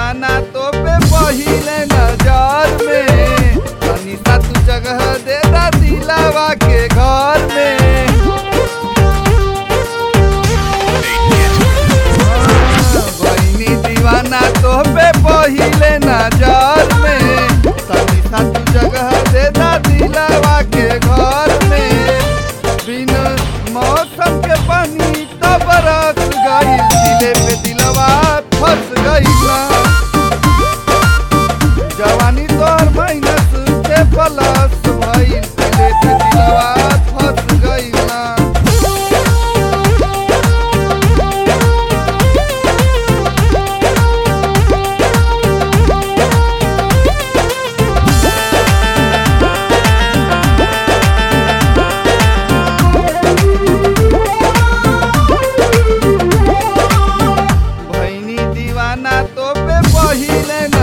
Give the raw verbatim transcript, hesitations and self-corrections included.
दीवाना तो पे पहिले नजर में, तनी सा तू जगह दे दा दिलावा के घर में। भइनी दीवाना तो पे पहिले नजर में, तनी सा तू जगह दे दा दिलावा के घर में। बिन मौसम के पानी तो बरस गइल, दिले पे दिलवा फंस गइला। जवानी तोर माइनस के प्लस भइल, दिले पे दिलवा फंस गइला। भइनी दीवाना तो पे पहिले